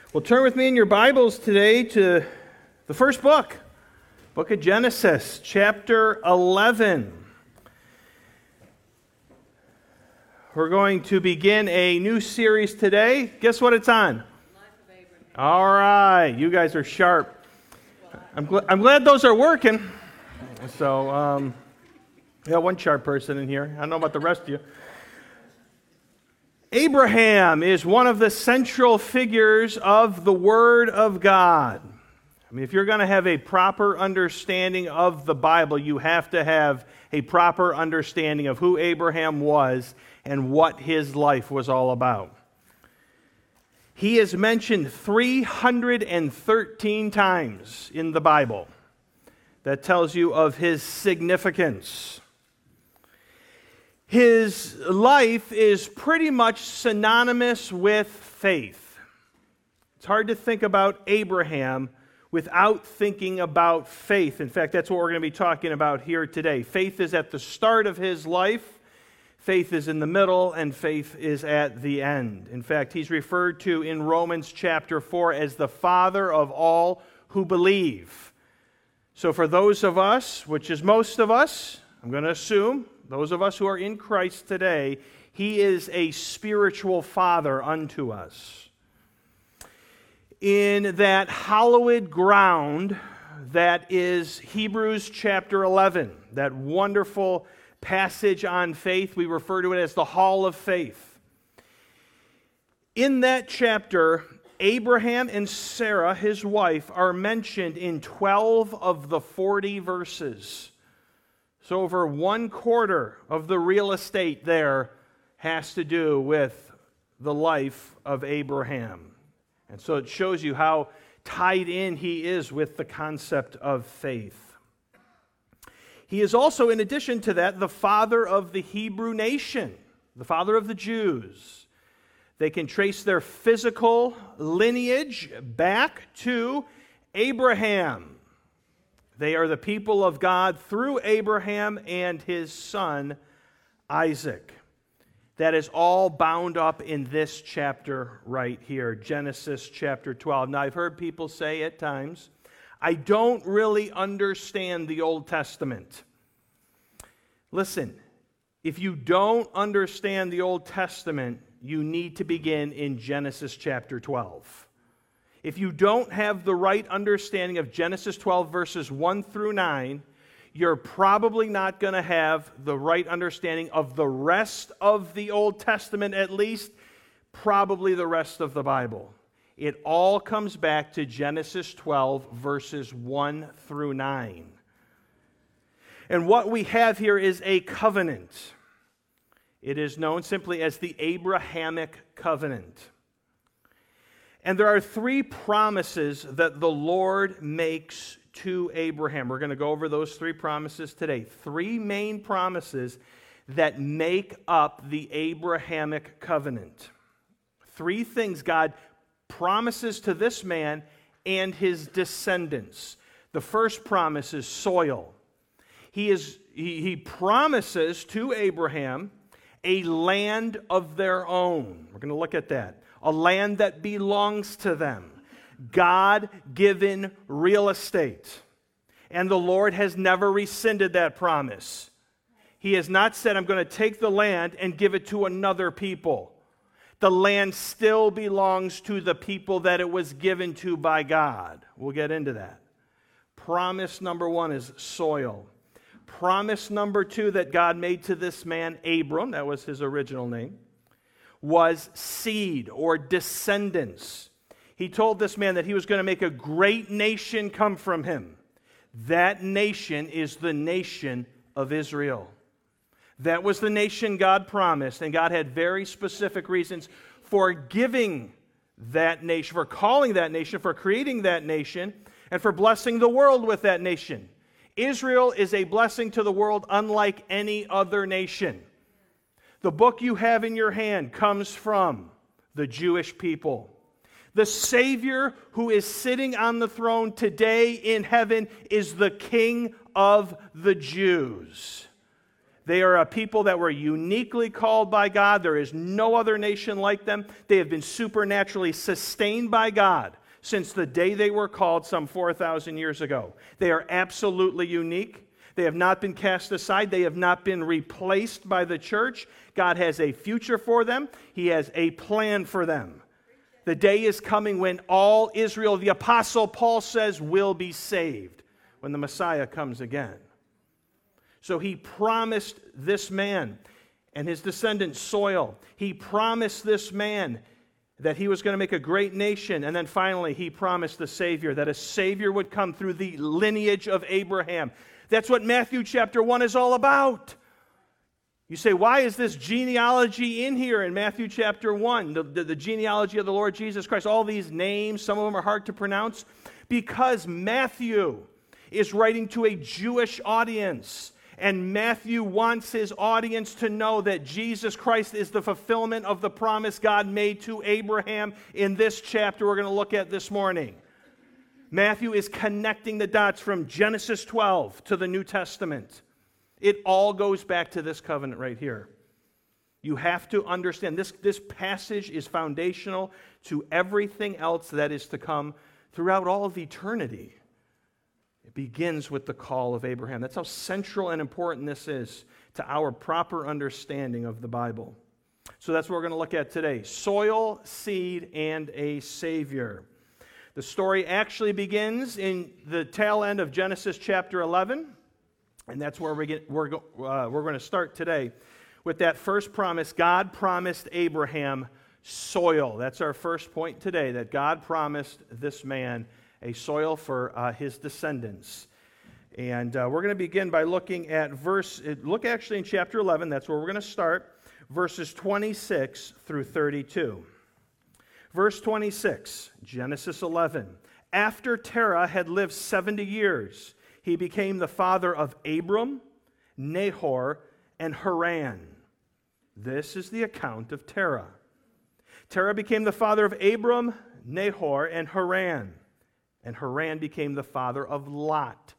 Well, turn with me in your Bibles today to the first book of Genesis, chapter 11. We're going to begin a new series today. Guess what it's on? Life of Abraham. All right, you guys are sharp. I'm glad those are working. So, one sharp person in here. I don't know about the rest of you. Abraham is one of the central figures of the Word of God. I mean, if you're going to have a proper understanding of the Bible, you have to have a proper understanding of who Abraham was and what his life was all about. He is mentioned 313 times in the Bible. That tells you of his significance. His life is pretty much synonymous with faith. It's hard to think about Abraham without thinking about faith. In fact, that's what we're going to be talking about here today. Faith is at the start of his life, faith is in the middle, and faith is at the end. In fact, he's referred to in Romans chapter 4 as the father of all who believe. So for those of us, which is most of us, I'm going to assume, those of us who are in Christ today, he is a spiritual father unto us. In that hallowed ground that is Hebrews chapter 11, that wonderful passage on faith, we refer to it as the Hall of Faith. In that chapter, Abraham and Sarah, his wife, are mentioned in 12 of the 40 verses. So over 1/4 of the real estate there has to do with the life of Abraham. And so it shows you how tied in he is with the concept of faith. He is also, in addition to that, the father of the Hebrew nation, the father of the Jews. They can trace their physical lineage back to Abraham. They are the people of God through Abraham and his son, Isaac. That is all bound up in this chapter right here, Genesis chapter 12. Now, I've heard people say at times, I don't really understand the Old Testament. Listen, if you don't understand the Old Testament, you need to begin in Genesis chapter 12. If you don't have the right understanding of Genesis 12 verses 1 through 9, you're probably not going to have the right understanding of the rest of the Old Testament, at least probably the rest of the Bible. It all comes back to Genesis 12 verses 1 through 9. And what we have here is a covenant. It is known simply as the Abrahamic covenant. And there are 3 promises that the Lord makes to Abraham. We're going to go over those 3 promises today. 3 main promises that make up the Abrahamic covenant. 3 things God promises to this man and his descendants. The first promise is soil. He promises to Abraham a land of their own. We're going to look at that. A land that belongs to them. God-given real estate. And the Lord has never rescinded that promise. He has not said, I'm going to take the land and give it to another people. The land still belongs to the people that it was given to by God. We'll get into that. Promise number 1 is soil. Promise number 2 that God made to this man, Abram, that was his original name, was seed or descendants. He told this man that he was going to make a great nation come from him. That nation is the nation of Israel. That was the nation God promised, and God had very specific reasons for giving that nation, for calling that nation, for creating that nation, and for blessing the world with that nation. Israel is a blessing to the world unlike any other nation. The book you have in your hand comes from the Jewish people. The Savior who is sitting on the throne today in heaven is the King of the Jews. They are a people that were uniquely called by God. There is no other nation like them. They have been supernaturally sustained by God since the day they were called some 4,000 years ago. They are absolutely unique. They have not been cast aside. They have not been replaced by the church. God has a future for them. He has a plan for them. The day is coming when all Israel, the Apostle Paul says, will be saved when the Messiah comes again. So he promised this man and his descendant soil. He promised this man that he was going to make a great nation. And then finally, he promised the Savior, that a Savior would come through the lineage of Abraham. That's what Matthew chapter 1 is all about. You say, why is this genealogy in here in Matthew chapter 1? The genealogy of the Lord Jesus Christ. All these names, some of them are hard to pronounce. Because Matthew is writing to a Jewish audience. And Matthew wants his audience to know that Jesus Christ is the fulfillment of the promise God made to Abraham in this chapter we're going to look at this morning. Matthew is connecting the dots from Genesis 12 to the New Testament. It all goes back to this covenant right here. You have to understand this passage is foundational to everything else that is to come throughout all of eternity. It begins with the call of Abraham. That's how central and important this is to our proper understanding of the Bible. So that's what we're going to look at today. Soil, seed, and a Savior. The story actually begins in the tail end of Genesis chapter 11, and that's where we're going to start today with that first promise. God promised Abraham soil. That's our first point today, that God promised this man a soil for his descendants. And we're going to begin by looking at look actually in chapter 11, that's where we're going to start, verses 26 through 32. Verse 26, Genesis 11. After Terah had lived 70 years, he became the father of Abram, Nahor, and Haran. This is the account of Terah. Terah became the father of Abram, Nahor, and Haran. And Haran became the father of Lot.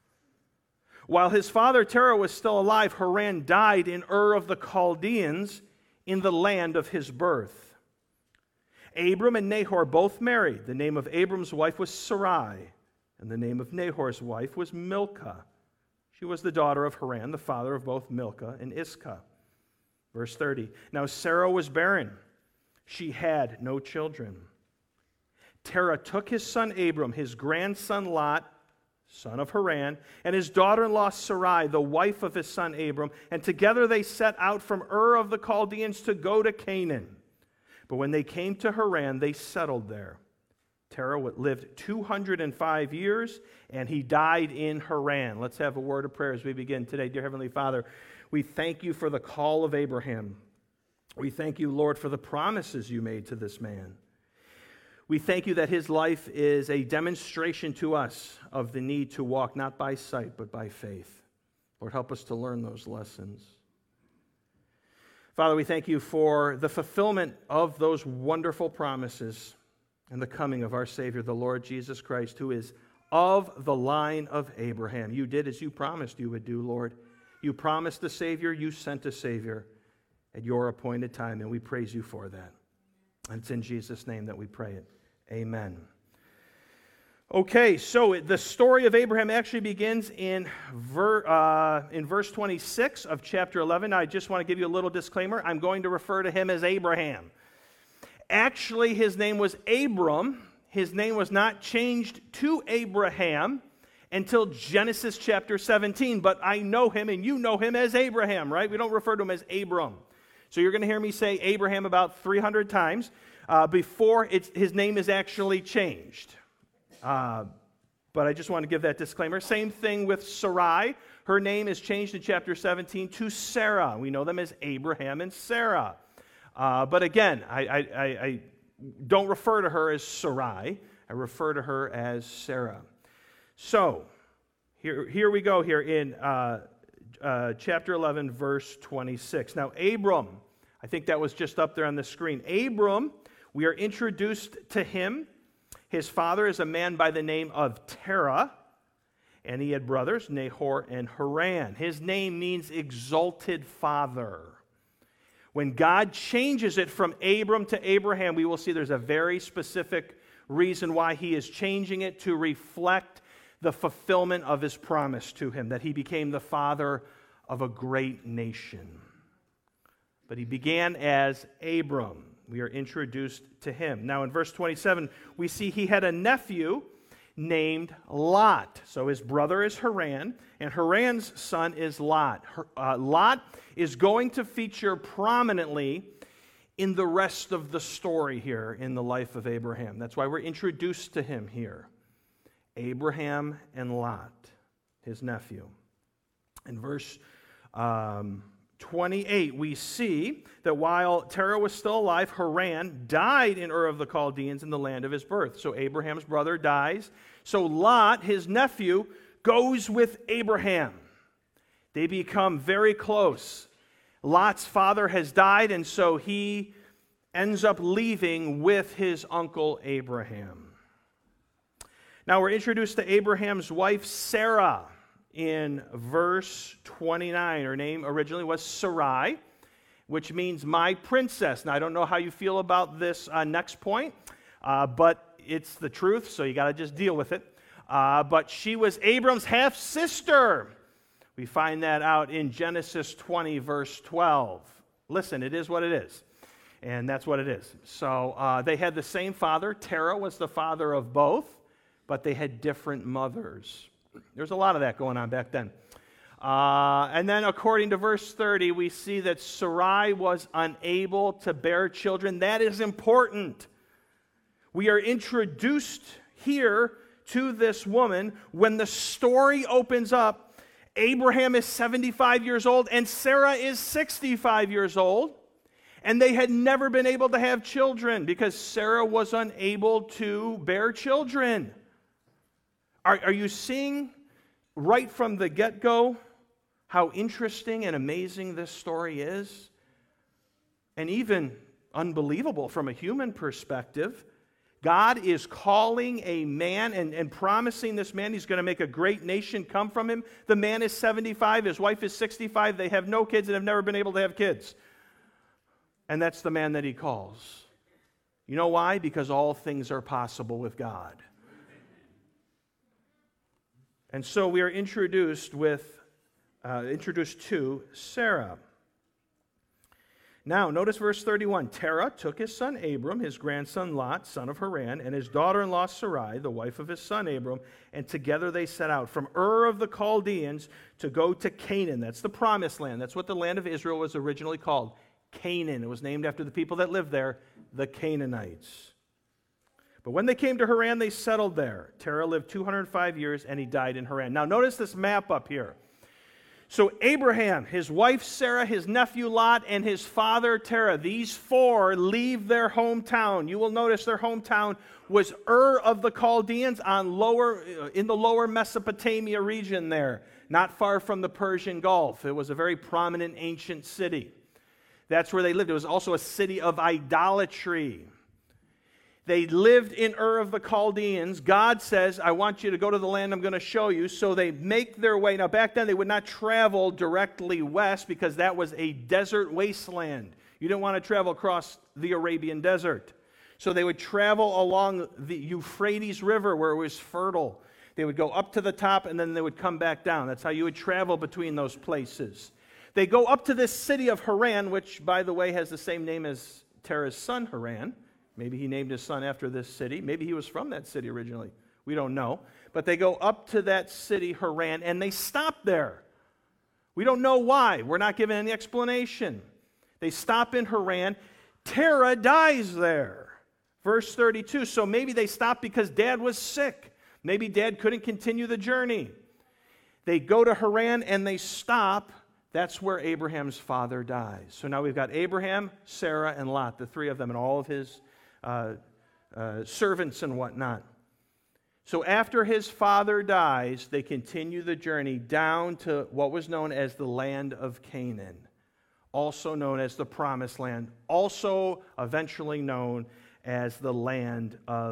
While his father Terah was still alive, Haran died in Ur of the Chaldeans in the land of his birth. Abram and Nahor both married. The name of Abram's wife was Sarai, and the name of Nahor's wife was Milcah. She was the daughter of Haran, the father of both Milcah and Iscah. Verse 30. Now Sarah was barren. She had no children. Terah took his son Abram, his grandson Lot, son of Haran, and his daughter-in-law Sarai, the wife of his son Abram, and together they set out from Ur of the Chaldeans to go to Canaan. But when they came to Haran, they settled there. Terah lived 205 years, and he died in Haran. Let's have a word of prayer as we begin today. Dear Heavenly Father, we thank you for the call of Abraham. We thank you, Lord, for the promises you made to this man. We thank you that his life is a demonstration to us of the need to walk not by sight, but by faith. Lord, help us to learn those lessons. Father, we thank you for the fulfillment of those wonderful promises and the coming of our Savior, the Lord Jesus Christ, who is of the line of Abraham. You did as you promised you would do, Lord. You promised a Savior, you sent a Savior at your appointed time, and we praise you for that. And it's in Jesus' name that we pray it. Amen. Okay, so the story of Abraham actually begins in verse 26 of chapter 11. I just want to give you a little disclaimer. I'm going to refer to him as Abraham. Actually, his name was Abram. His name was not changed to Abraham until Genesis chapter 17, but I know him and you know him as Abraham, right? We don't refer to him as Abram. So you're going to hear me say Abraham about 300 times before his name is actually changed. But I just want to give that disclaimer. Same thing with Sarai. Her name is changed in chapter 17 to Sarah. We know them as Abraham and Sarah. But again, I don't refer to her as Sarai. I refer to her as Sarah. So, here we go here in chapter 11, verse 26. Now, Abram, I think that was just up there on the screen. Abram, we are introduced to him. His father is a man by the name of Terah, And he had brothers, Nahor and Haran. His name means exalted father. When God changes it from Abram to Abraham, we will see there's a very specific reason why he is changing it to reflect the fulfillment of his promise to him, that he became the father of a great nation. But he began as Abram. We are introduced to him. Now in verse 27, we see he had a nephew named Lot. So his brother is Haran, and Haran's son is Lot. Lot is going to feature prominently in the rest of the story here in the life of Abraham. That's why we're introduced to him here. Abraham and Lot, his nephew. In verse 28, we see that while Terah was still alive, Haran died in Ur of the Chaldeans in the land of his birth. So Abraham's brother dies. So Lot, his nephew, goes with Abraham. They become very close. Lot's father has died, and so he ends up leaving with his uncle Abraham. Now we're introduced to Abraham's wife, Sarah, in verse 29. Her name originally was Sarai, which means my princess. Now, I don't know how you feel about this next point, but it's the truth, so you got to just deal with it. But she was Abram's half-sister. We find that out in Genesis 20, verse 12. Listen, it is what it is, and that's what it is. So they had the same father. Terah was the father of both, but they had different mothers. There's a lot of that going on back then. And then according to verse 30, we see that Sarai was unable to bear children. That is important. We are introduced here to this woman. When the story opens up, Abraham is 75 years old and Sarah is 65 years old. And they had never been able to have children because Sarah was unable to bear children. Are you seeing right from the get-go how interesting and amazing this story is? And even unbelievable from a human perspective. God is calling a man and promising this man he's going to make a great nation come from him. The man is 75, his wife is 65. They have no kids and have never been able to have kids. And that's the man that he calls. You know why? Because all things are possible with God. And so we are introduced to Sarah. Now, notice verse 31. Terah took his son Abram, his grandson Lot, son of Haran, and his daughter-in-law Sarai, the wife of his son Abram, and together they set out from Ur of the Chaldeans to go to Canaan. That's the promised land. That's what the land of Israel was originally called, Canaan. It was named after the people that lived there, the Canaanites. But when they came to Haran, they settled there. Terah lived 205 years, and he died in Haran. Now, notice this map up here. So Abraham, his wife Sarah, his nephew Lot, and his father Terah, these four leave their hometown. You will notice their hometown was Ur of the Chaldeans in the lower Mesopotamia region there, not far from the Persian Gulf. It was a very prominent ancient city. That's where they lived. It was also a city of idolatry. They lived in Ur of the Chaldeans. God says, I want you to go to the land I'm going to show you. So they make their way. Now, back then, they would not travel directly west because that was a desert wasteland. You didn't want to travel across the Arabian desert. So they would travel along the Euphrates River where it was fertile. They would go up to the top and then they would come back down. That's how you would travel between those places. They go up to this city of Haran, which, by the way, has the same name as Terah's son, Haran. Maybe he named his son after this city. Maybe he was from that city originally. We don't know. But they go up to that city, Haran, and they stop there. We don't know why. We're not given any explanation. They stop in Haran. Terah dies there. Verse 32. So maybe they stopped because Dad was sick. Maybe Dad couldn't continue the journey. They go to Haran and they stop. That's where Abraham's father dies. So now we've got Abraham, Sarah, and Lot, the three of them, and all of his servants and whatnot. So after his father dies, they continue the journey down to what was known as the land of Canaan, also known as the Promised Land, also eventually known as the land of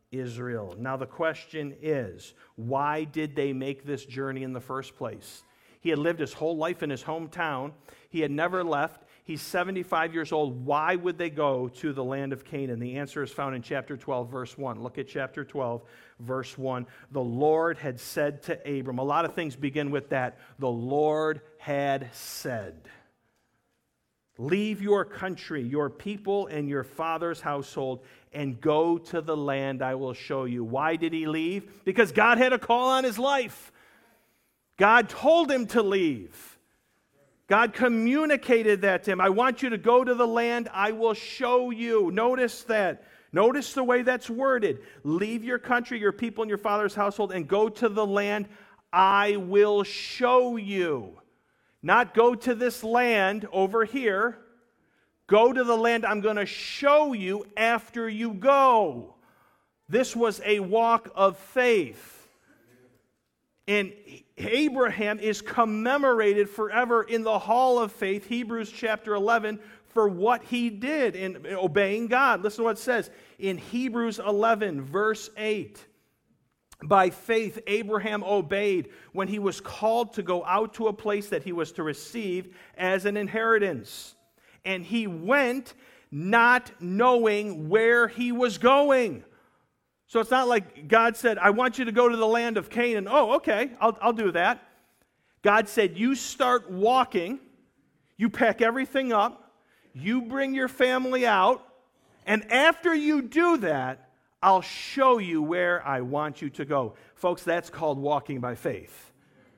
Israel. Now the question is, why did they make this journey in the first place? He had lived his whole life in his hometown. He had never left. He's 75 years old. Why would they go to the land of Canaan? The answer is found in chapter 12, verse 1. Look at chapter 12, verse 1. The Lord had said to Abram. A lot of things begin with that. The Lord had said. Leave your country, your people, and your father's household, and go to the land I will show you. Why did he leave? Because God had a call on his life. God told him to leave. God communicated that to him. I want you to go to the land I will show you. Notice that. Notice the way that's worded. Leave your country, your people, and your father's household, and go to the land I will show you. Not go to this land over here. Go to the land I'm going to show you after you go. This was a walk of faith. And Abraham is commemorated forever in the hall of faith, Hebrews chapter 11, for what he did in obeying God. Listen to what it says in Hebrews 11, verse 8. By faith, Abraham obeyed when he was called to go out to a place that he was to receive as an inheritance. And he went not knowing where he was going. So it's not like God said, I want you to go to the land of Canaan. Oh, okay, I'll do that. God said, you start walking, you pack everything up, you bring your family out, and after you do that, I'll show you where I want you to go. Folks, that's called walking by faith.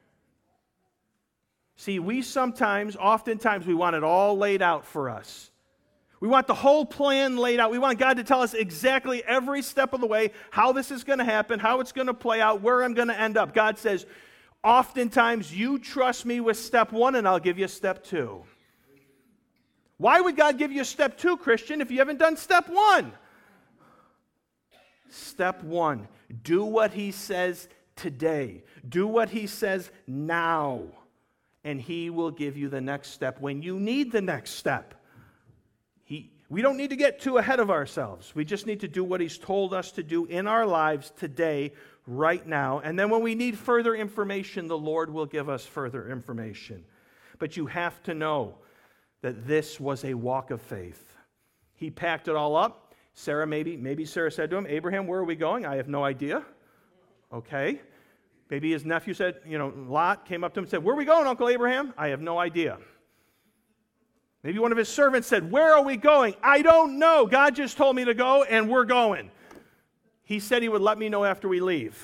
See, oftentimes we want it all laid out for us. We want the whole plan laid out. We want God to tell us exactly every step of the way how this is going to happen, how it's going to play out, where I'm going to end up. God says, oftentimes you trust me with step 1 and I'll give you step 2. Why would God give you step 2, Christian, if you haven't done step 1? Step 1, do what he says today. Do what he says now. And he will give you the next step when you need the next step. We don't need to get too ahead of ourselves. We just need to do what he's told us to do in our lives today, right now. And then when we need further information, the Lord will give us further information. But you have to know that this was a walk of faith. He packed it all up. Sarah, maybe Sarah said to him, Abraham, where are we going? I have no idea. Okay. Maybe his nephew said, Lot came up to him and said, where are we going, Uncle Abraham? I have no idea. Maybe one of his servants said, where are we going? I don't know. God just told me to go, and we're going. He said he would let me know after we leave.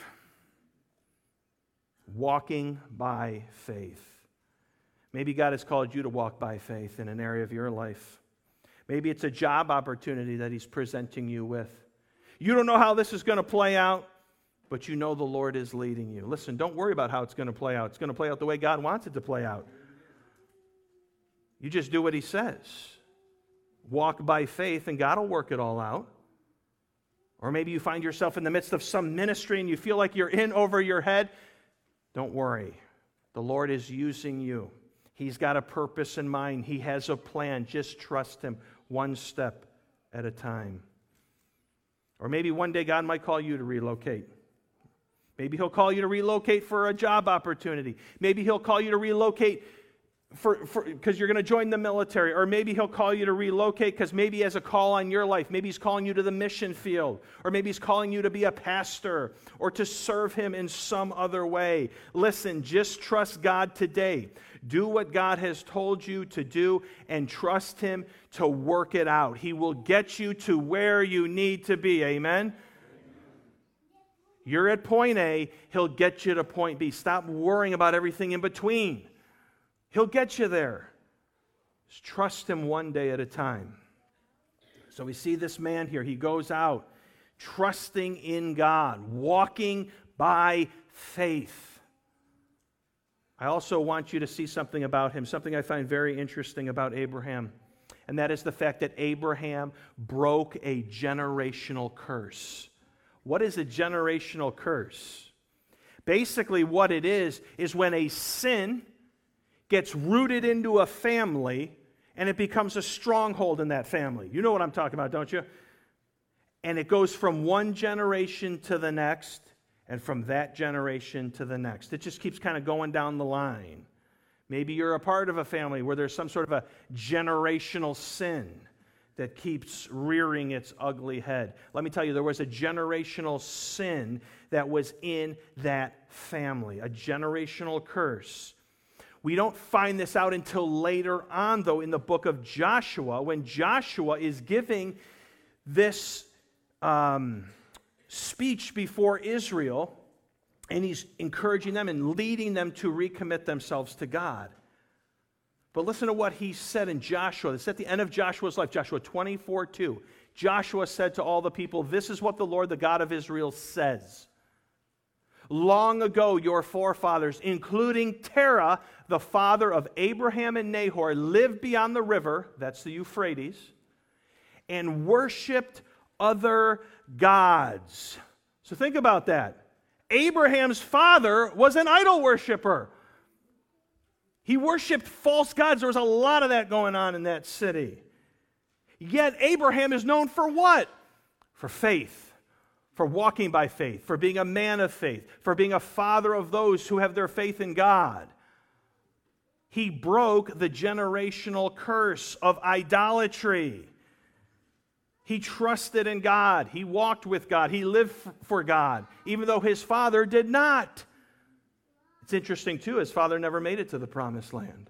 Walking by faith. Maybe God has called you to walk by faith in an area of your life. Maybe it's a job opportunity that he's presenting you with. You don't know how this is going to play out, but you know the Lord is leading you. Listen, don't worry about how it's going to play out. It's going to play out the way God wants it to play out. You just do what he says. Walk by faith, and God will work it all out. Or maybe you find yourself in the midst of some ministry and you feel like you're in over your head. Don't worry. The Lord is using you. He's got a purpose in mind. He has a plan. Just trust him one step at a time. Or maybe one day God might call you to relocate. Maybe he'll call you to relocate for a job opportunity. Maybe he'll call you to relocate because you're going to join the military. Or maybe he'll call you to relocate because maybe he has a call on your life. Maybe he's calling you to the mission field. Or maybe he's calling you to be a pastor or to serve him in some other way. Listen, just trust God today. Do what God has told you to do and trust him to work it out. He will get you to where you need to be. Amen? You're at point A, he'll get you to point B. Stop worrying about everything in between. He'll get you there. Just trust him one day at a time. So we see this man here. He goes out trusting in God, walking by faith. I also want you to see something about him, something I find very interesting about Abraham, and that is the fact that Abraham broke a generational curse. What is a generational curse? Basically, what it is when a sin gets rooted into a family and it becomes a stronghold in that family. You know what I'm talking about, don't you? And it goes from one generation to the next, and from that generation to the next. It just keeps kind of going down the line. Maybe you're a part of a family where there's some sort of a generational sin that keeps rearing its ugly head. Let me tell you, there was a generational sin that was in that family, a generational curse. We don't find this out until later on, though, in the book of Joshua, when Joshua is giving this speech before Israel, and he's encouraging them and leading them to recommit themselves to God. But listen to what he said in Joshua. It's at the end of Joshua's life, Joshua 24:2. Joshua said to all the people, "This is what the Lord, the God of Israel, says. Long ago, your forefathers, including Terah, the father of Abraham and Nahor, lived beyond the river," that's the Euphrates, "and worshipped other gods." So think about that. Abraham's father was an idol worshiper. He worshipped false gods. There was a lot of that going on in that city. Yet Abraham is known for what? For faith, for walking by faith, for being a man of faith, for being a father of those who have their faith in God. He broke the generational curse of idolatry. He trusted in God. He walked with God. He lived for God, even though his father did not. It's interesting, too, his father never made it to the promised land.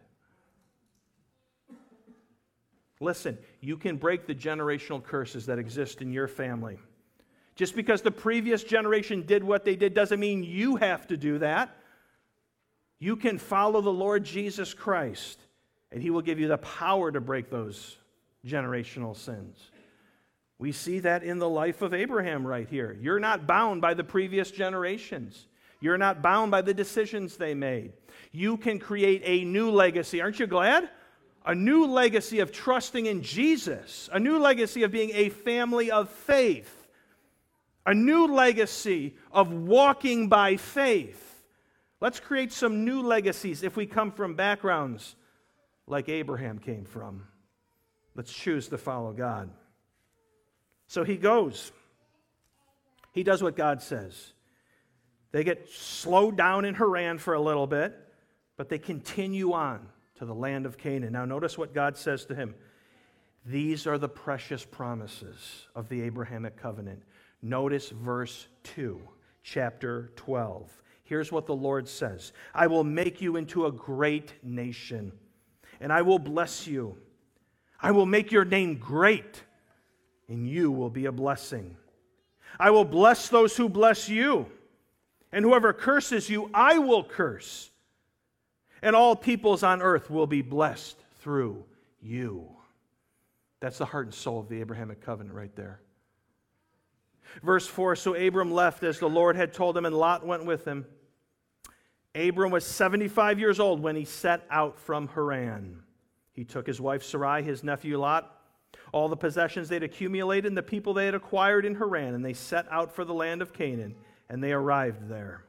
Listen, you can break the generational curses that exist in your family. Just because the previous generation did what they did doesn't mean you have to do that. You can follow the Lord Jesus Christ, and he will give you the power to break those generational sins. We see that in the life of Abraham right here. You're not bound by the previous generations. You're not bound by the decisions they made. You can create a new legacy. Aren't you glad? A new legacy of trusting in Jesus. A new legacy of being a family of faith. A new legacy of walking by faith. Let's create some new legacies if we come from backgrounds like Abraham came from. Let's choose to follow God. So he goes. He does what God says. They get slowed down in Haran for a little bit, but they continue on to the land of Canaan. Now notice what God says to him. These are the precious promises of the Abrahamic covenant. Notice verse 2, chapter 12. Here's what the Lord says. I will make you into a great nation, and I will bless you. I will make your name great, and you will be a blessing. I will bless those who bless you, and whoever curses you, I will curse. And all peoples on earth will be blessed through you. That's the heart and soul of the Abrahamic covenant right there. Verse 4, so Abram left as the Lord had told him, and Lot went with him. Abram was 75 years old when he set out from Haran. He took his wife Sarai, his nephew Lot, all the possessions they'd accumulated, and the people they had acquired in Haran, and they set out for the land of Canaan, and they arrived there.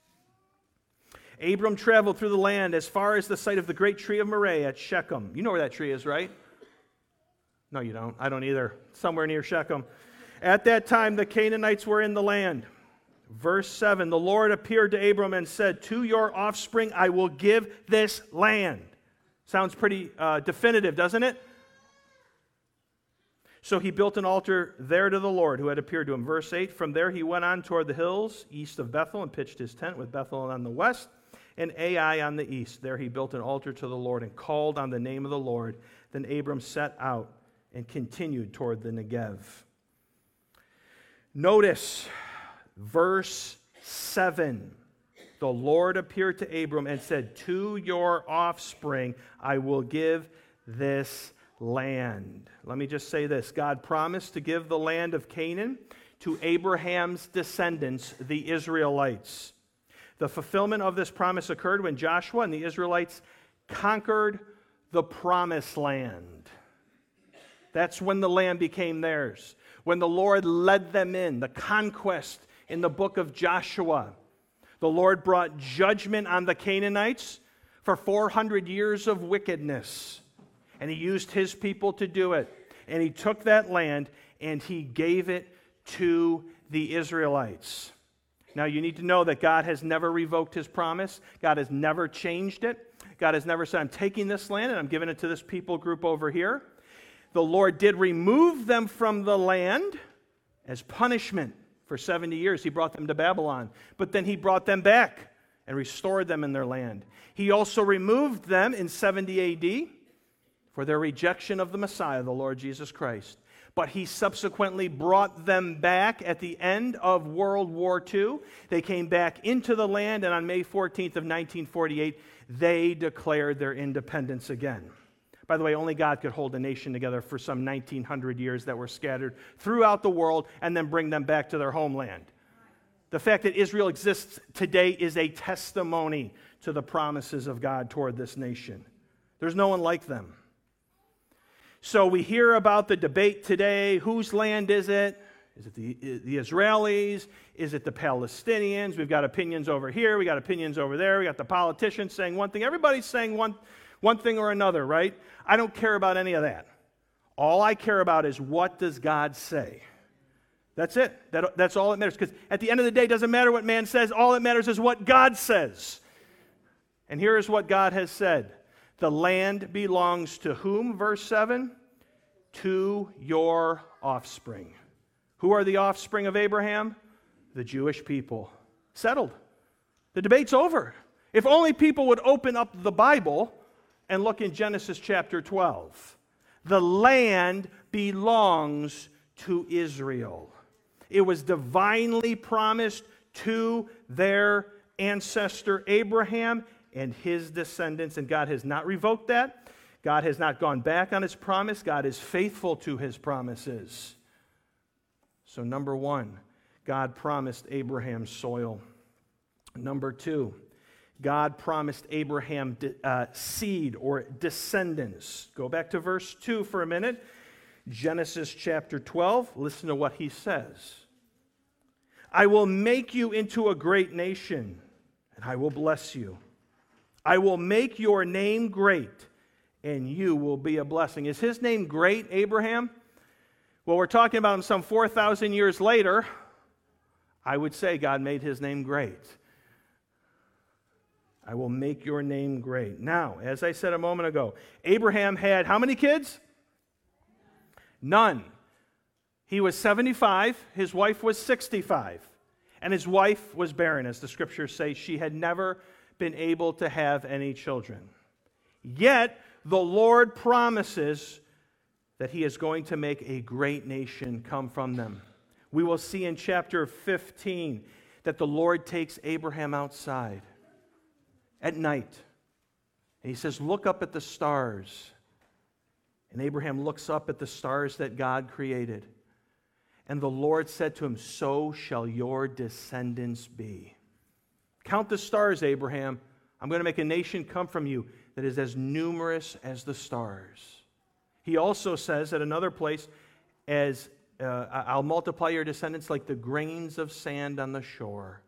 Abram traveled through the land as far as the site of the great tree of Moreh at Shechem. You know where that tree is, right? No, you don't. I don't either. Somewhere near Shechem. At that time, the Canaanites were in the land. Verse 7, the Lord appeared to Abram and said, to your offspring I will give this land. Sounds pretty definitive, doesn't it? So he built an altar there to the Lord who had appeared to him. Verse 8, from there he went on toward the hills east of Bethel and pitched his tent with Bethel on the west and Ai on the east. There he built an altar to the Lord and called on the name of the Lord. Then Abram set out and continued toward the Negev. Notice verse 7. The Lord appeared to Abram and said, to your offspring I will give this land. Let me just say this. God promised to give the land of Canaan to Abraham's descendants, the Israelites. The fulfillment of this promise occurred when Joshua and the Israelites conquered the promised land. That's when the land became theirs. When the Lord led them in, the conquest in the book of Joshua. The Lord brought judgment on the Canaanites for 400 years of wickedness. And he used his people to do it. And he took that land and he gave it to the Israelites. Now, you need to know that God has never revoked his promise. God has never changed it. God has never said, I'm taking this land and I'm giving it to this people group over here. The Lord did remove them from the land as punishment. For 70 years, he brought them to Babylon. But then he brought them back and restored them in their land. He also removed them in 70 AD for their rejection of the Messiah, the Lord Jesus Christ. But he subsequently brought them back at the end of World War II. They came back into the land, and on May 14th of 1948, they declared their independence again. By the way, only God could hold a nation together for some 1,900 years that were scattered throughout the world and then bring them back to their homeland. The fact that Israel exists today is a testimony to the promises of God toward this nation. There's no one like them. So we hear about the debate today. Whose land is it? Is it the Israelis? Is it the Palestinians? We've got opinions over here. We got opinions over there. We got the politicians saying one thing. Everybody's saying one thing or another, right? I don't care about any of that. All I care about is what does God say. That's it. That's all that matters. Because at the end of the day, it doesn't matter what man says. All that matters is what God says. And here is what God has said. The land belongs to whom? Verse 7. To your offspring. Who are the offspring of Abraham? The Jewish people. Settled. The debate's over. If only people would open up the Bible and look in Genesis chapter 12. The land belongs to Israel. It was divinely promised to their ancestor Abraham and his descendants, and God has not revoked that. God has not gone back on his promise. God is faithful to his promises. So number one, God promised Abraham soil. Number two, God promised Abraham seed or descendants. Go back to verse 2 for a minute. Genesis chapter 12. Listen to what he says. I will make you into a great nation, and I will bless you. I will make your name great, and you will be a blessing. Is his name great, Abraham? Well, we're talking about him some 4,000 years later. I would say God made his name great. I will make your name great. Now, as I said a moment ago, Abraham had how many kids? None. He was 75, his wife was 65, and his wife was barren, as the scriptures say. She had never been able to have any children. Yet, the Lord promises that he is going to make a great nation come from them. We will see in chapter 15 that the Lord takes Abraham outside at night. And he says, look up at the stars. And Abraham looks up at the stars that God created. And the Lord said to him, so shall your descendants be. Count the stars, Abraham. I'm going to make a nation come from you that is as numerous as the stars. He also says at another place, I'll multiply your descendants like the grains of sand on the shore.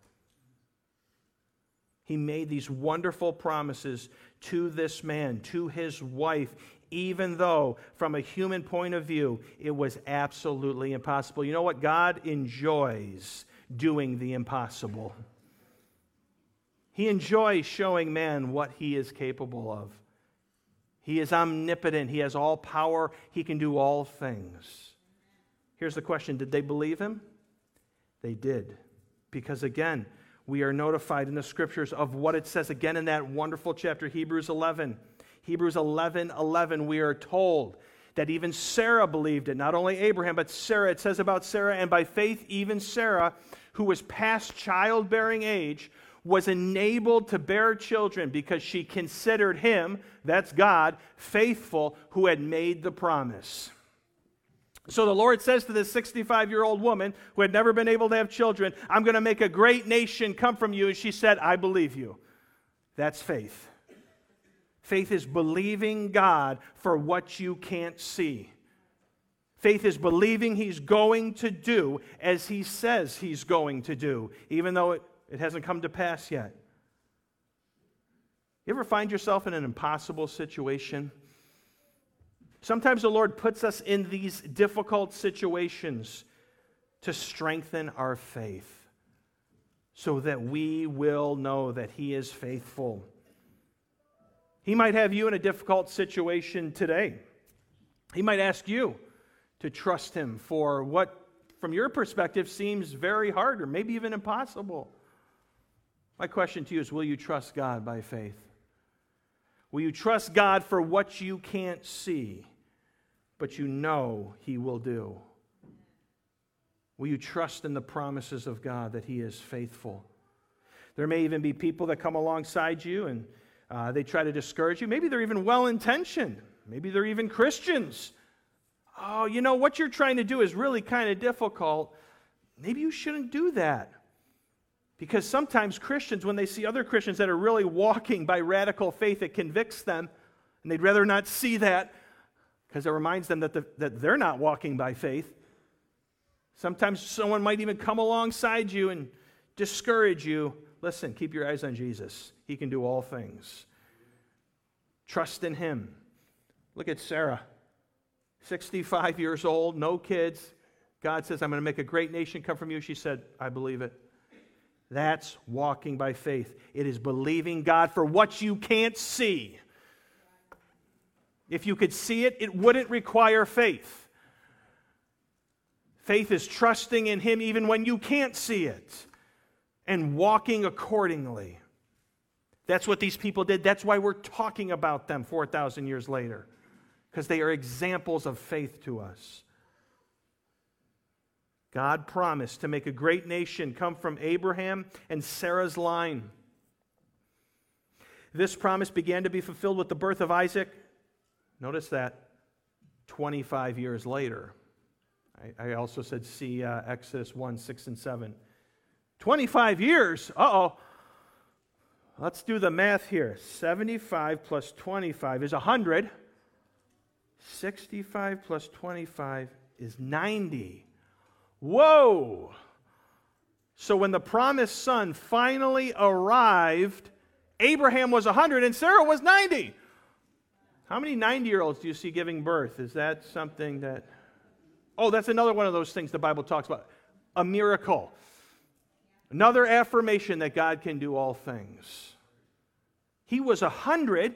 He made these wonderful promises to this man, to his wife, even though from a human point of view, it was absolutely impossible. You know what? God enjoys doing the impossible. He enjoys showing man what he is capable of. He is omnipotent. He has all power. He can do all things. Here's the question. Did they believe him? They did. Because again, we are notified in the scriptures of what it says again in that wonderful chapter, Hebrews 11. Hebrews 11:11, we are told that even Sarah believed it. Not only Abraham, but Sarah. It says about Sarah, and by faith even Sarah, who was past childbearing age, was enabled to bear children because she considered him, that's God, faithful, who had made the promise. So the Lord says to this 65-year-old woman who had never been able to have children, I'm going to make a great nation come from you. And she said, I believe you. That's faith. Faith is believing God for what you can't see. Faith is believing he's going to do as he says he's going to do, even though it hasn't come to pass yet. You ever find yourself in an impossible situation? Sometimes the Lord puts us in these difficult situations to strengthen our faith so that we will know that He is faithful. He might have you in a difficult situation today. He might ask you to trust Him for what, from your perspective, seems very hard or maybe even impossible. My question to you is, will you trust God by faith? Will you trust God for what you can't see, but you know He will do? Will you trust in the promises of God that He is faithful? There may even be people that come alongside you and they try to discourage you. Maybe they're even well-intentioned. Maybe they're even Christians. Oh, you know, what you're trying to do is really kind of difficult. Maybe you shouldn't do that. Because sometimes Christians, when they see other Christians that are really walking by radical faith, it convicts them, and they'd rather not see that because it reminds them that they're not walking by faith. Sometimes someone might even come alongside you and discourage you. Listen, keep your eyes on Jesus. He can do all things. Trust in Him. Look at Sarah, 65 years old, no kids. God says, I'm going to make a great nation come from you. She said, I believe it. That's walking by faith. It is believing God for what you can't see. If you could see it, it wouldn't require faith. Faith is trusting in Him even when you can't see it and walking accordingly. That's what these people did. That's why we're talking about them 4,000 years later, because they are examples of faith to us. God promised to make a great nation come from Abraham and Sarah's line. This promise began to be fulfilled with the birth of Isaac. Notice that 25 years later. I also said see Exodus 1, 6, and 7. 25 years? Uh-oh. Let's do the math here. 75 plus 25 is 100. 65 plus 25 is 90. Whoa! So when the promised son finally arrived, Abraham was 100 and Sarah was 90. How many 90-year-olds do you see giving birth? Is that something that... Oh, that's another one of those things the Bible talks about. A miracle. Another affirmation that God can do all things. He was 100.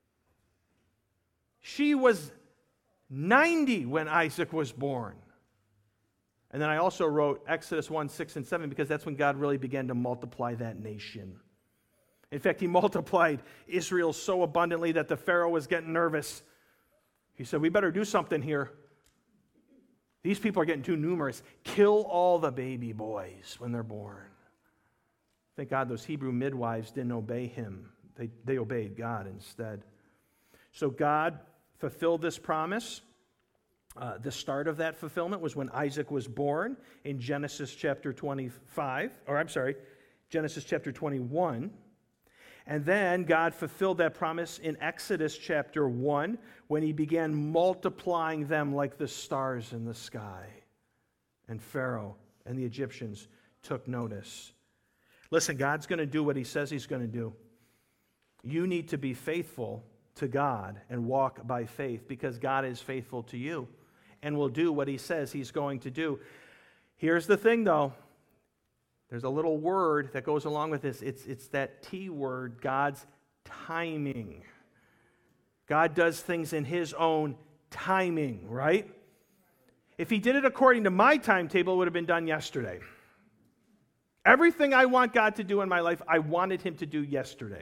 She was 90 when Isaac was born. And then I also wrote Exodus 1, 6, and 7 because that's when God really began to multiply that nation. In fact, He multiplied Israel so abundantly that the Pharaoh was getting nervous. He said, we better do something here. These people are getting too numerous. Kill all the baby boys when they're born. Thank God those Hebrew midwives didn't obey him. They obeyed God instead. So God fulfilled this promise. The start of that fulfillment was when Isaac was born in Genesis chapter 21. And then God fulfilled that promise in Exodus chapter 1 when He began multiplying them like the stars in the sky. And Pharaoh and the Egyptians took notice. Listen, God's going to do what He says He's going to do. You need to be faithful to God and walk by faith because God is faithful to you and will do what He says He's going to do. Here's the thing, though. There's a little word that goes along with this. It's that T word, God's timing. God does things in His own timing, right? If He did it according to my timetable, it would have been done yesterday. Everything I want God to do in my life, I wanted Him to do yesterday.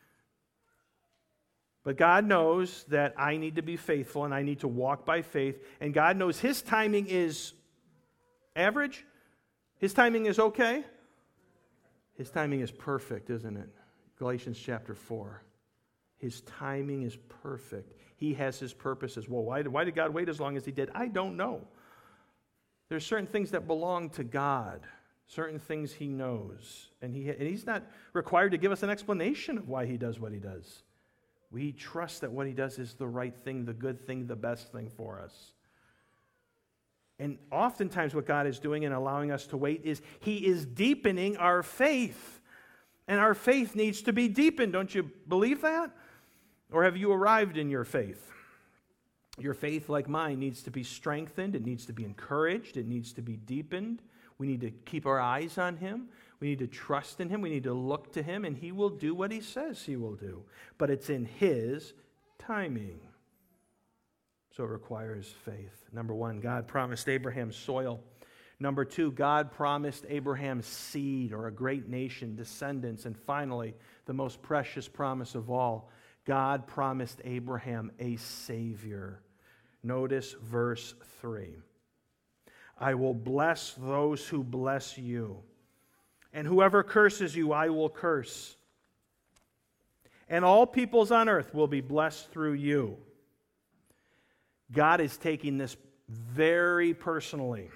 But God knows that I need to be faithful and I need to walk by faith. And God knows His timing is average. His timing is okay. His timing is perfect, isn't it? Galatians chapter 4. His timing is perfect. He has His purposes. Well, why did God wait as long as He did? I don't know. There's certain things that belong to God. Certain things He knows. And He's not required to give us an explanation of why He does what He does. We trust that what He does is the right thing, the good thing, the best thing for us. And oftentimes what God is doing in allowing us to wait is He is deepening our faith. And our faith needs to be deepened. Don't you believe that? Or have you arrived in your faith? Your faith, like mine, needs to be strengthened. It needs to be encouraged. It needs to be deepened. We need to keep our eyes on Him. We need to trust in Him. We need to look to Him, and He will do what He says He will do. But it's in His timing. So it requires faith. Number one, God promised Abraham soil. Number two, God promised Abraham seed, or a great nation, descendants. And finally, the most precious promise of all, God promised Abraham a Savior. Notice verse 3. I will bless those who bless you, and whoever curses you, I will curse. And all peoples on earth will be blessed through you. God is taking this very personally.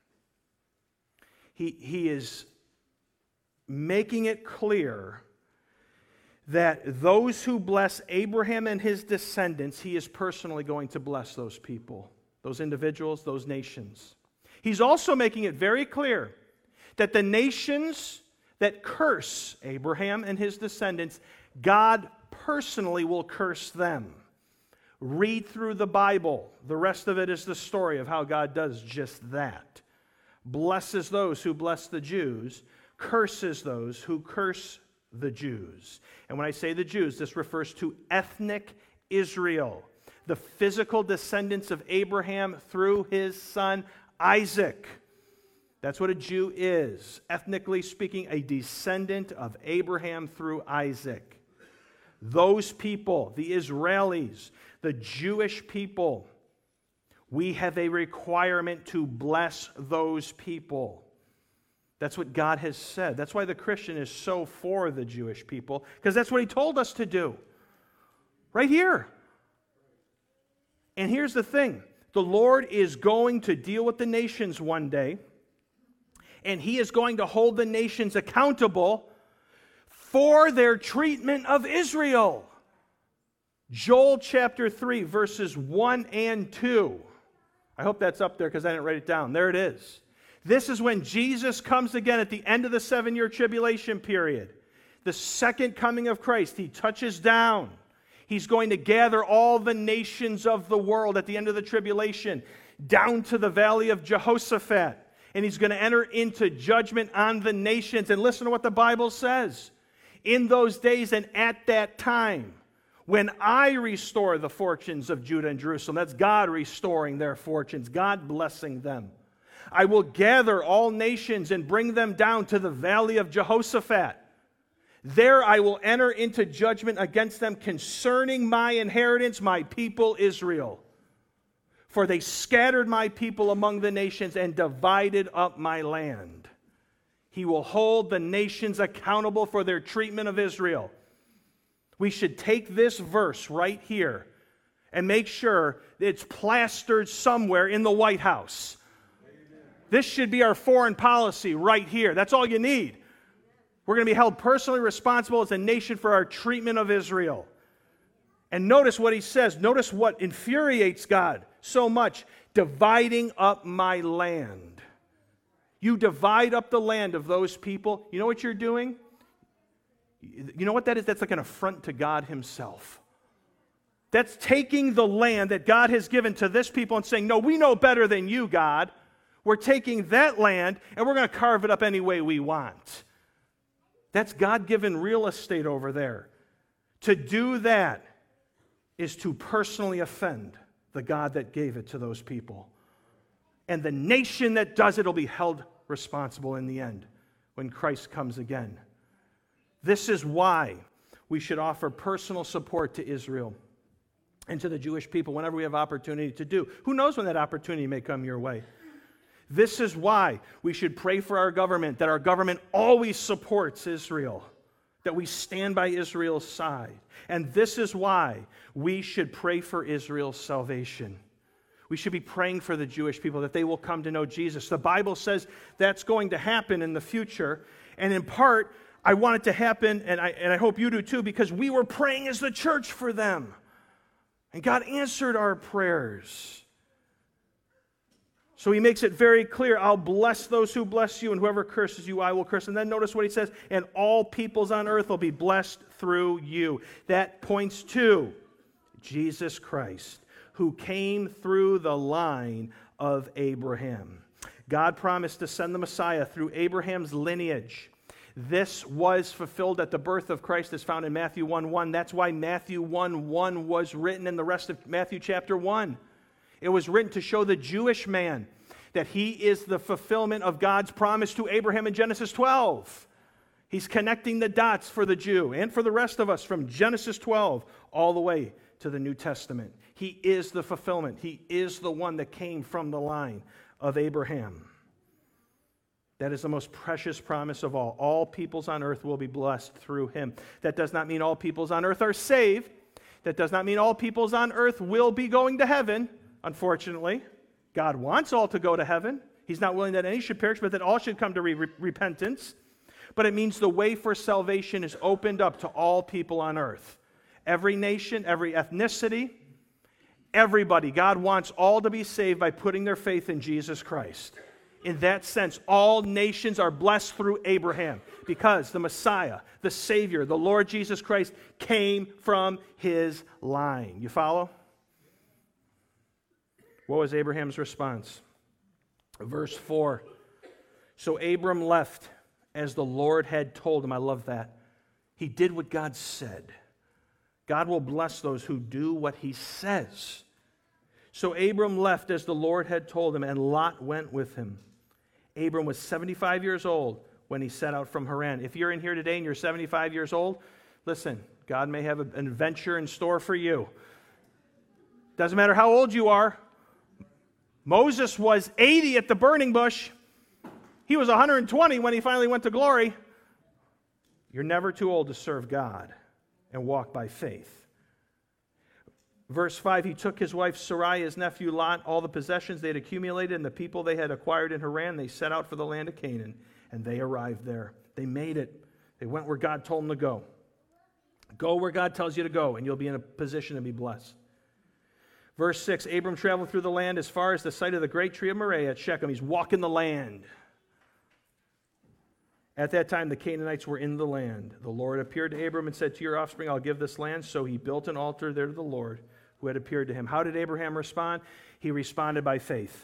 He is making it clear that those who bless Abraham and his descendants, He is personally going to bless those people, those individuals, those nations. He's also making it very clear that the nations that curse Abraham and his descendants, God personally will curse them. Read through the Bible. The rest of it is the story of how God does just that. Blesses those who bless the Jews, curses those who curse the Jews. And when I say the Jews, this refers to ethnic Israel, the physical descendants of Abraham through his son Isaac. That's what a Jew is. Ethnically speaking, a descendant of Abraham through Isaac. Those people, the Israelis, the Jewish people, we have a requirement to bless those people. That's what God has said. That's why the Christian is so for the Jewish people, because that's what He told us to do. Right here. And here's the thing. The Lord is going to deal with the nations one day, and He is going to hold the nations accountable for their treatment of Israel. Joel chapter 3, verses 1 and 2. I hope that's up there because I didn't write it down. There it is. This is when Jesus comes again at the end of the 7-year tribulation period. The second coming of Christ. He touches down. He's going to gather all the nations of the world at the end of the tribulation down to the valley of Jehoshaphat. And He's going to enter into judgment on the nations. And listen to what the Bible says. In those days and at that time, when I restore the fortunes of Judah and Jerusalem, that's God restoring their fortunes, God blessing them. I will gather all nations and bring them down to the valley of Jehoshaphat. There I will enter into judgment against them concerning my inheritance, my people Israel. For they scattered my people among the nations and divided up my land. He will hold the nations accountable for their treatment of Israel. We should take this verse right here and make sure it's plastered somewhere in the White House. Amen. This should be our foreign policy right here. That's all you need. We're going to be held personally responsible as a nation for our treatment of Israel. And notice what he says. Notice what infuriates God so much. Dividing up my land. You divide up the land of those people. You know what you're doing? You know what that is? That's like an affront to God Himself. That's taking the land that God has given to this people and saying, no, we know better than you, God. We're taking that land and we're going to carve it up any way we want. That's God-given real estate over there. To do that is to personally offend the God that gave it to those people. And the nation that does it will be held responsible in the end when Christ comes again. This is why we should offer personal support to Israel and to the Jewish people whenever we have opportunity to do. Who knows when that opportunity may come your way? This is why we should pray for our government, that our government always supports Israel, that we stand by Israel's side. And this is why we should pray for Israel's salvation. We should be praying for the Jewish people that they will come to know Jesus. The Bible says that's going to happen in the future, and in part, I want it to happen, and I hope you do too, because we were praying as the church for them. And God answered our prayers. So He makes it very clear, I'll bless those who bless you, and whoever curses you, I will curse. And then notice what He says, and all peoples on earth will be blessed through you. That points to Jesus Christ, who came through the line of Abraham. God promised to send the Messiah through Abraham's lineage. This was fulfilled at the birth of Christ as found in Matthew 1:1. That's why Matthew 1:1 was written in the rest of Matthew chapter 1. It was written to show the Jewish man that he is the fulfillment of God's promise to Abraham in Genesis 12. He's connecting the dots for the Jew and for the rest of us from Genesis 12 all the way to the New Testament. He is the fulfillment. He is the one that came from the line of Abraham. That is the most precious promise of all. All peoples on earth will be blessed through him. That does not mean all peoples on earth are saved. That does not mean all peoples on earth will be going to heaven, unfortunately. God wants all to go to heaven. He's not willing that any should perish, but that all should come to repentance. But it means the way for salvation is opened up to all people on earth. Every nation, every ethnicity, everybody. God wants all to be saved by putting their faith in Jesus Christ. In that sense, all nations are blessed through Abraham because the Messiah, the Savior, the Lord Jesus Christ came from his line. You follow? What was Abraham's response? Verse 4. So Abram left as the Lord had told him. I love that. He did what God said. God will bless those who do what he says. So Abram left as the Lord had told him, and Lot went with him. Abram was 75 years old when he set out from Haran. If you're in here today and you're 75 years old, listen, God may have an adventure in store for you. Doesn't matter how old you are. Moses was 80 at the burning bush. He was 120 when he finally went to glory. You're never too old to serve God and walk by faith. Verse 5, he took his wife Sarai, his nephew Lot, all the possessions they had accumulated and the people they had acquired in Haran. They set out for the land of Canaan, and they arrived there. They made it. They went where God told them to go. Go where God tells you to go, and you'll be in a position to be blessed. Verse 6, Abram traveled through the land as far as the site of the great tree of Moriah at Shechem. He's walking the land. At that time, the Canaanites were in the land. The Lord appeared to Abram and said, to your offspring, I'll give this land. So he built an altar there to the Lord who had appeared to him. How did Abraham respond? He responded by faith.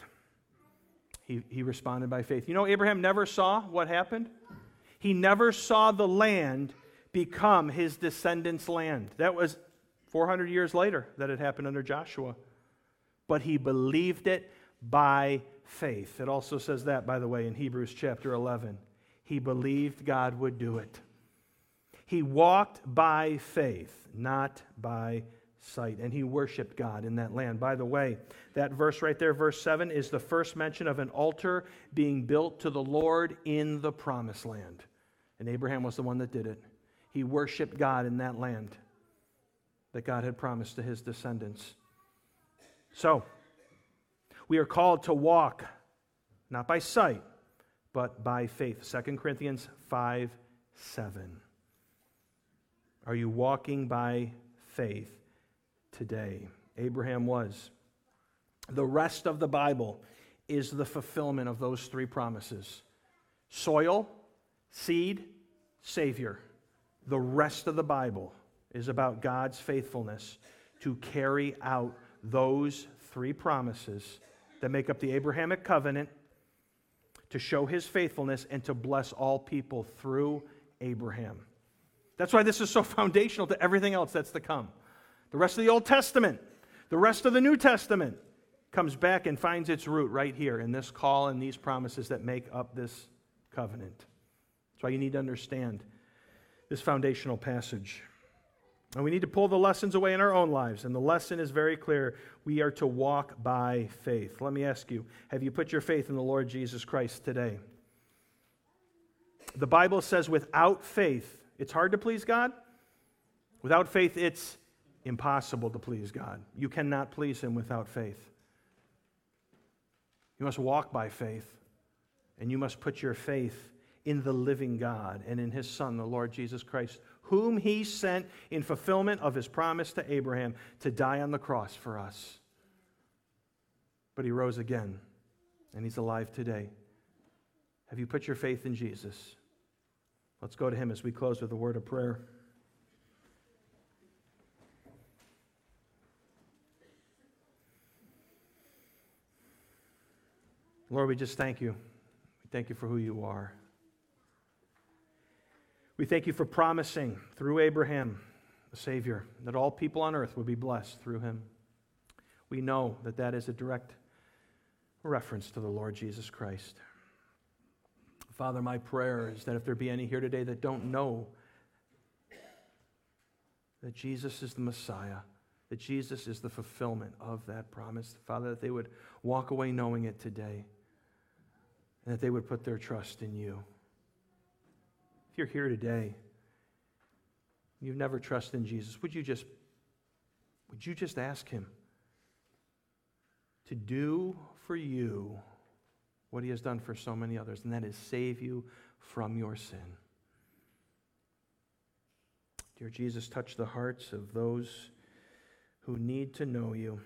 He responded by faith. You know, Abraham never saw what happened. He never saw the land become his descendants' land. That was 400 years later that it happened under Joshua. But he believed it by faith. It also says that, by the way, in Hebrews chapter 11. He believed God would do it. He walked by faith, not by sight, and he worshiped God in that land. By the way, that verse right there, verse 7, is the first mention of an altar being built to the Lord in the promised land. And Abraham was the one that did it. He worshiped God in that land that God had promised to his descendants. So, we are called to walk, not by sight, but by faith. 2 Corinthians 5:7. Are you walking by faith today? Abraham was. The rest of the Bible is the fulfillment of those three promises. Soil, seed, Savior. The rest of the Bible is about God's faithfulness to carry out those three promises that make up the Abrahamic covenant, to show his faithfulness and to bless all people through Abraham. That's why this is so foundational to everything else that's to come. The rest of the Old Testament, the rest of the New Testament comes back and finds its root right here in this call and these promises that make up this covenant. That's why you need to understand this foundational passage. And we need to pull the lessons away in our own lives. And the lesson is very clear. We are to walk by faith. Let me ask you, have you put your faith in the Lord Jesus Christ today? The Bible says without faith, it's hard to please God. Without faith, it's impossible to please God. You cannot please him without faith. You must walk by faith. And you must put your faith in the living God and in his Son, the Lord Jesus Christ, whom he sent in fulfillment of his promise to Abraham to die on the cross for us. But he rose again, and he's alive today. Have you put your faith in Jesus? Let's go to him as we close with a word of prayer. Lord, we just thank you. We thank you for who you are. We thank you for promising through Abraham, the Savior, that all people on earth would be blessed through him. We know that that is a direct reference to the Lord Jesus Christ. Father, my prayer is that if there be any here today that don't know that Jesus is the Messiah, that Jesus is the fulfillment of that promise, Father, that they would walk away knowing it today, and that they would put their trust in you. If you're here today, you've never trusted in Jesus, would you just ask him to do for you what he has done for so many others, and that is save you from your sin. Dear Jesus, touch the hearts of those who need to know you.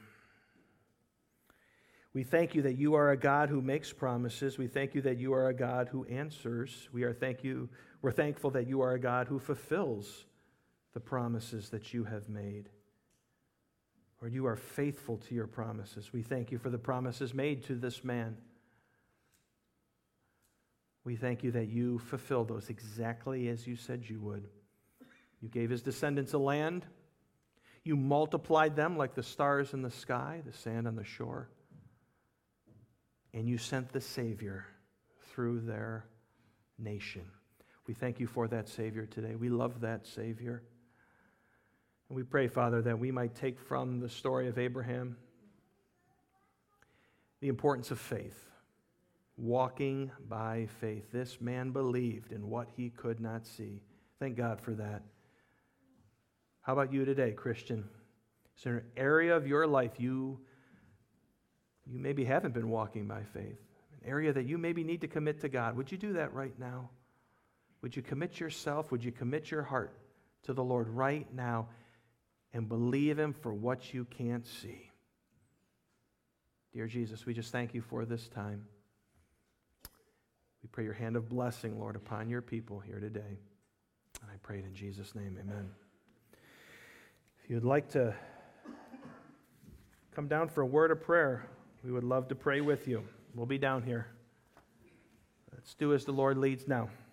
We thank you that you are a God who makes promises. We thank you that you are a God who answers. We're thankful that you are a God who fulfills the promises that you have made. Lord, you are faithful to your promises. We thank you for the promises made to this man. We thank you that you fulfilled those exactly as you said you would. You gave his descendants a land. You multiplied them like the stars in the sky, the sand on the shore. And you sent the Savior through their nation. We thank you for that Savior today. We love that Savior. And we pray, Father, that we might take from the story of Abraham the importance of faith. Walking by faith. This man believed in what he could not see. Thank God for that. How about you today, Christian? Is there an area of your life you maybe haven't been walking by faith? An area that you maybe need to commit to God? Would you do that right now? Would you commit yourself? Would you commit your heart to the Lord right now and believe him for what you can't see? Dear Jesus, we just thank you for this time. We pray your hand of blessing, Lord, upon your people here today. And I pray it in Jesus' name, amen. If you'd like to come down for a word of prayer, we would love to pray with you. We'll be down here. Let's do as the Lord leads now.